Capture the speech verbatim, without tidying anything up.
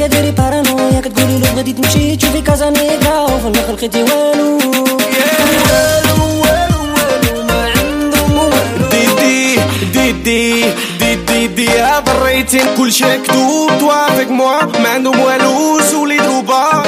ديري بارانويا كتقولي لو غادي تمشي تشوفي كازا نيغرا وفي الاخر لقيتي والو والو والو والو ما عندهم والو. ديدي ديدي ديدي دي هذا الريتين كل شي مكتوب توافق موا ما عندهم والو. سولي